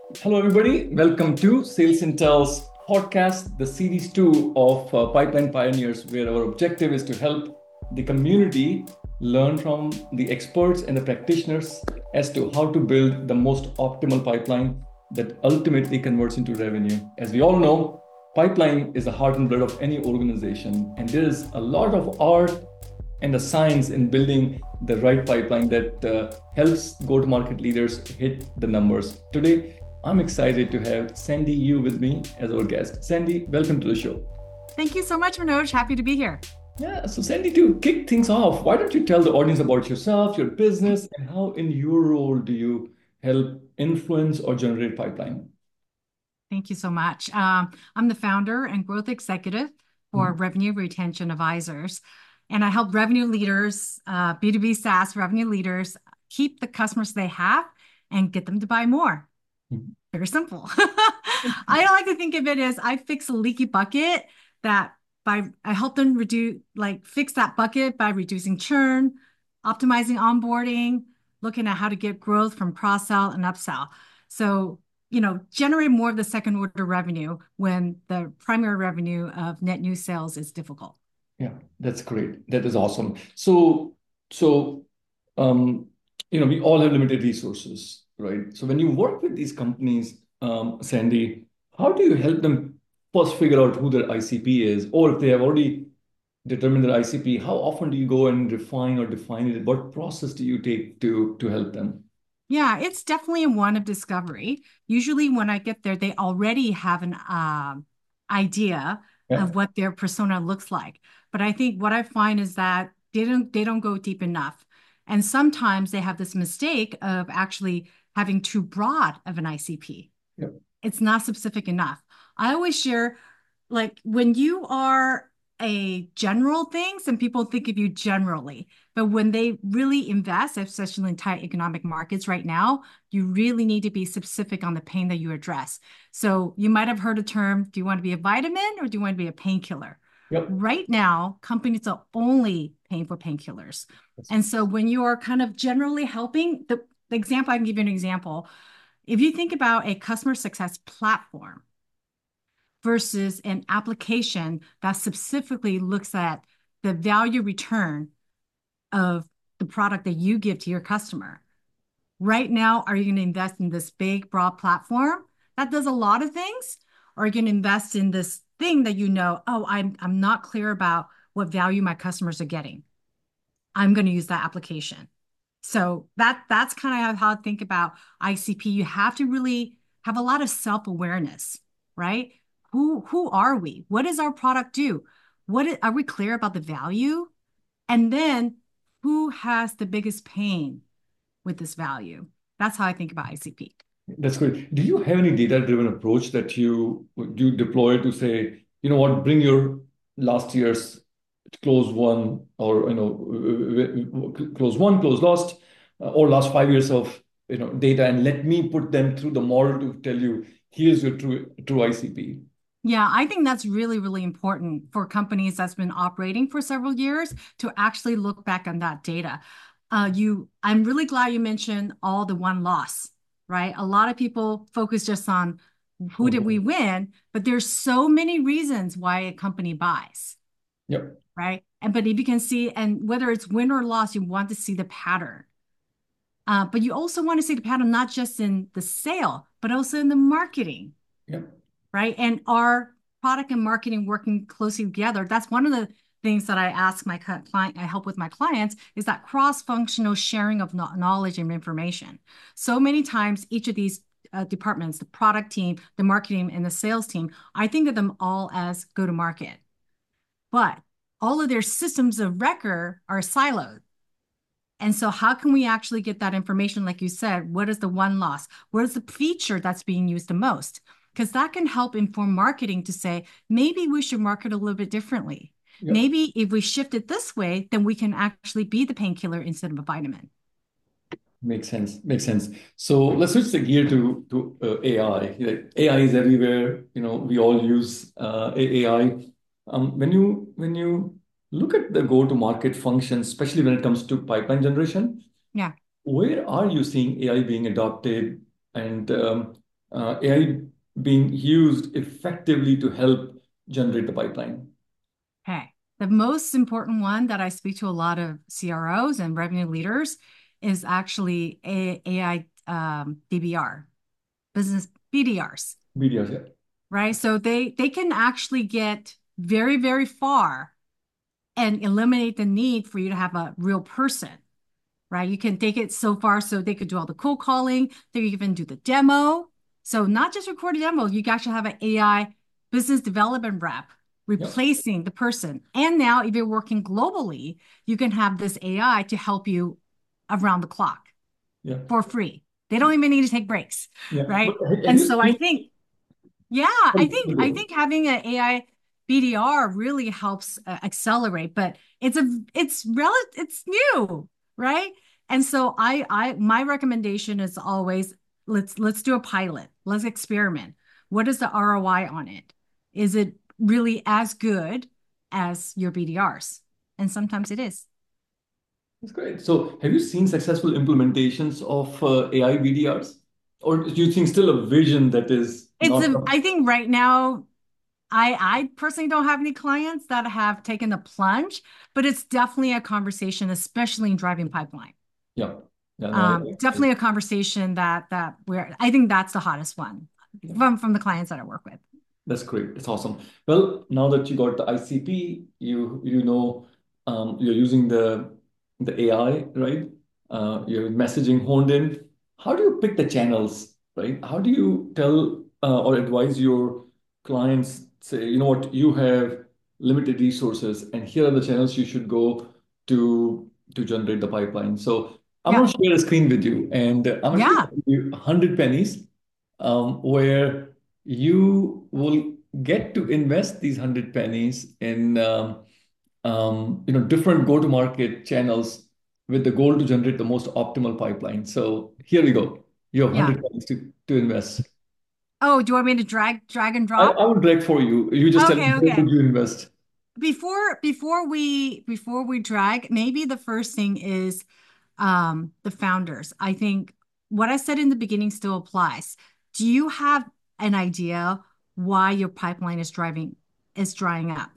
Hello, everybody. Welcome to Sales Intel's podcast, the series two of Pipeline Pioneers, where our objective is to help the community learn from the experts and the practitioners as to how to build the most optimal pipeline that ultimately converts into revenue. As we all know, pipeline is the heart and blood of any organization, and there is a lot of art and the science in building the right pipeline that helps go-to-market leaders hit the numbers. Today, I'm excited to have Sandy Yu with me as our guest. Sandy, welcome to the show. Thank you so much, Manoj. Happy to be here. Yeah, so Sandy, to kick things off, why don't you tell the audience about yourself, your business, and how in your role do you help influence or generate pipeline? Thank you so much. I'm the founder and growth executive for Mhm. Revenue Retention Advisors, and I help revenue leaders, B2B SaaS revenue leaders, keep the customers they have and get them to buy more. Very simple. I like to think of it as I fix a leaky bucket that I help them fix that bucket by reducing churn, optimizing onboarding, looking at how to get growth from cross-sell and upsell. So, generate more of the second order revenue when the primary revenue of net new sales is difficult. Yeah, that's great. That is awesome. So, um, we all have limited resources, right? So when you work with these companies, Sandy, how do you help them first figure out who their ICP is, or if they have already determined their ICP, how often do you go and refine or define it? What process do you take to help them? Yeah, it's definitely a one of discovery. Usually, when I get there, they already have an idea Yeah. of what their persona looks like. But I think what I find is that they don't go deep enough, and sometimes they have this mistake of actually having too broad of an ICP. Yeah. It's not specific enough. I always share, like, when you are a general thing, some people think of you generally, but when they really invest, especially in tight economic markets right now, you really need to be specific on the pain that you address. So you might have heard a term, do you want to be a vitamin or do you want to be a painkiller? Yep. Right now, companies are only paying for painkillers. That's And so when you are kind of generally helping, the example, I can give you an example. If you think about a customer success platform versus an application that specifically looks at the value return of the product that you give to your customer, right now, are you going to invest in this big, broad platform that does a lot of things? Or are you going to invest in this thing that oh, I'm not clear about what value my customers are getting? I'm going to use that application. So that's kind of how I think about ICP. You have to really have a lot of self-awareness, right? Who are we? What does our product do? Are we clear about the value? And then who has the biggest pain with this value? That's how I think about ICP. that's great. Do you have any data-driven approach that you deploy to say, you know what, bring your last year's close one, or close one, close lost, or last 5 years of data, and let me put them through the model to tell you here's your true ICP. Yeah, I think that's really, really important for companies that's been operating for several years to actually look back on that data. I'm really glad you mentioned all the one loss, right? A lot of people focus just on who did we Okay. win, but there's so many reasons why a company buys, Yep. right? But if you can see, and whether it's win or loss, you want to see the pattern. But you also want to see the pattern not just in the sale, but also in the marketing, Yep. right? And our product and marketing working closely together. That's one of the things that I ask my client, I help with my clients is that cross-functional sharing of knowledge and information. So many times, each of these departments, the product team, the marketing, and the sales team, I think of them all as go-to-market, but all of their systems of record are siloed. And so, how can we actually get that information? Like you said, what is the one loss? What is the feature that's being used the most? Because that can help inform marketing to say, maybe we should market a little bit differently. Yep. Maybe if we shift it this way, then we can actually be the painkiller instead of a vitamin. Makes sense. Makes sense. So let's switch the gear to AI. AI is everywhere. We all use AI. When you look at the go-to-market function, especially when it comes to pipeline generation, Yeah. where are you seeing AI being adopted? And AI being used effectively to help generate the pipeline? Okay. The most important one that I speak to a lot of CROs and revenue leaders is actually AI BBR, business BDRs, BDRs, yeah. right? So they can actually get very, very far and eliminate the need for you to have a real person, right? You can take it so far so they could do all the cold calling, they could even do the demo. So not just record a demo, you can actually have an AI business development rep Yeah. replacing the person. And now if you're working globally, you can have this AI to help you around the clock Yeah. for free. They don't even need to take breaks, Yeah. But right? have And you so I seen? think yeah, I think having an AI BDR really helps accelerate, but it's new, right? And so I my recommendation is always let's do a pilot. Let's experiment. What is the ROI on it? Is it really as good as your BDRs? And sometimes it is. That's great. So, have you seen successful implementations of AI VDRs, or do you think still a vision that is It's not? a I think right now I personally don't have any clients that have taken the plunge, but it's definitely a conversation, especially in driving pipeline. Yeah, yeah. No, Definitely a conversation that we're I think that's the hottest one yeah. from the clients that I work with. That's great. That's awesome. Well, now that you got the ICP, you know you're using the AI, right? Your messaging honed in. How do you pick the channels, right? How do you tell or advise your clients, say, you know what, you have limited resources, and here are the channels you should go to generate the pipeline. So I'm Yeah. going to share a screen with you, and I'm actually Yeah. going to give you 100 pennies, where you will get to invest these 100 pennies in different go-to-market channels with the goal to generate the most optimal pipeline. So here we go. You have Yeah. 100 pennies to invest. Oh, do you want me to drag and I, drop? I will direct for you. You just tell me Okay, where okay. would you invest. Before we drag, maybe the first thing is the founders. I think what I said in the beginning still applies. Do you have an idea why your pipeline is drying up?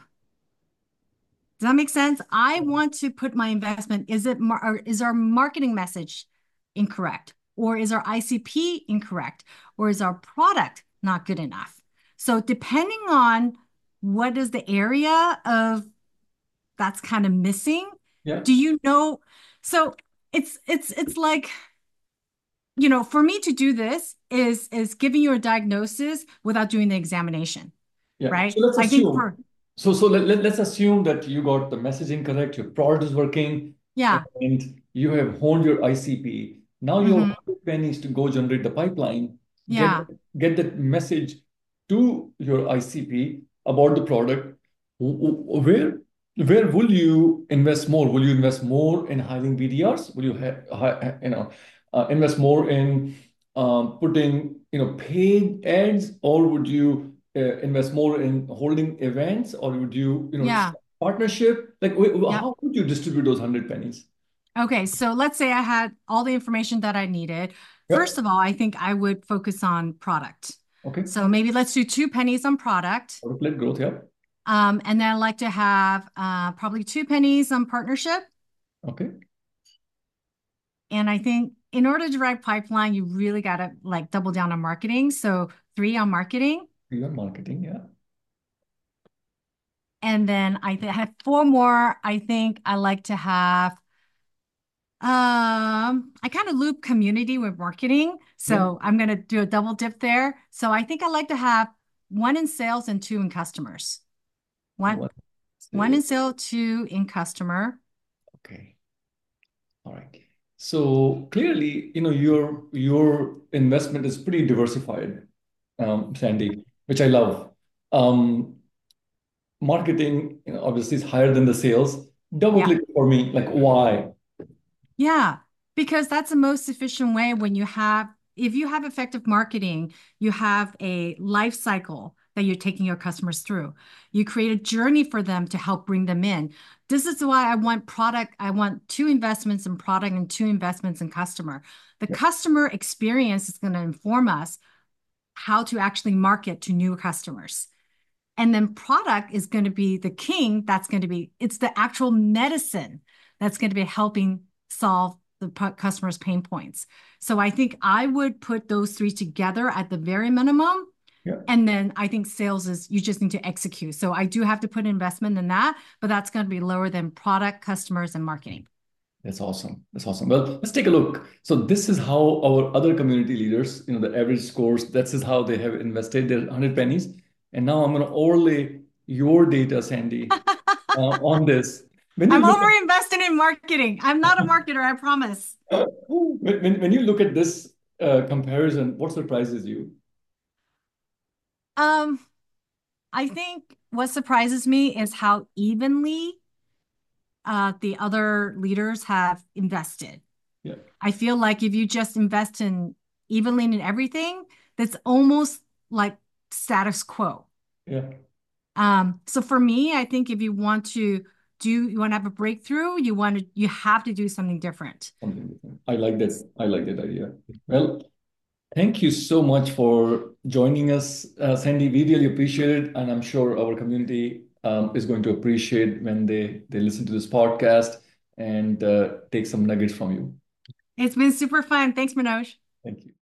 Does that make sense? I want to put my investment. Or is our marketing message incorrect? Or is our ICP incorrect? Or is our product not good enough? So depending on what is the area of that's kind of missing, Yeah, do you know? So it's like, for me to do this is giving you a diagnosis without doing the examination, yeah. right? So let's I think assume. for So let's assume that you got the messaging correct, your product is working, yeah, and you have honed your ICP. Now you have hmm 100 pennies to go generate the pipeline, get yeah, get that message to your ICP about the product. Where will you invest more? Will you invest more in hiring BDRs? Will you invest more in putting paid ads, or would you invest more in holding events, or would you yeah, partnership? Like, yep. how would you distribute those 100 pennies? Okay, so let's say I had all the information that I needed. First Yep. of all, I think I would focus on product. Okay. So maybe let's do 2 pennies on product. Product-led growth. Yep. And then I'd like to have probably 2 pennies on partnership. Okay. And I think in order to drive pipeline, you really got to like double down on marketing. So 3 on marketing. Beyond marketing. Yeah. And then have 4 more. I think I like to have I kind of loop community with marketing. Yeah. So I'm gonna do a double dip there. So I think I like to have 1 in sales and 2 in customers. One One one sale. in sale, 2 in customer. Okay. All right. So clearly, your investment is pretty diversified, Sandy, which I love. Um, Marketing, obviously is higher than the sales. Double Yeah. click for me, like why? Yeah, because that's the most efficient way if you have effective marketing, you have a life cycle that you're taking your customers through. You create a journey for them to help bring them in. This is why I want product. I want 2 investments in product and 2 investments in customer. The Yeah. customer experience is going to inform us how to actually market to new customers. And then product is going to be the king. It's the actual medicine that's going to be helping solve the customer's pain points. So I think I would put those three together at the very minimum. Yeah. And then I think sales is you just need to execute. So I do have to put investment in that, but that's going to be lower than product, customers, and marketing. That's awesome. That's awesome. Well, let's take a look. So this is how our other community leaders, the average scores, that's is how they have invested their 100 pennies. And now I'm going to overlay your data, Sandy, on this. When you I'm look over invested in marketing. I'm not a marketer, I promise. when you look at this comparison, what surprises you? Um, I think what surprises me is how evenly the other leaders have invested. Yeah. I feel like if you just invest in evenly in everything, that's almost like status quo. Yeah. So for me, I think if you want to have a breakthrough, you have to do something different. Something different. I like that. I like that idea. Well, thank you so much for joining us, Sandy. We really appreciate it, and I'm sure our community is going to appreciate when they listen to this podcast and take some nuggets from you. It's been super fun. Thanks, Manoj. Thank you.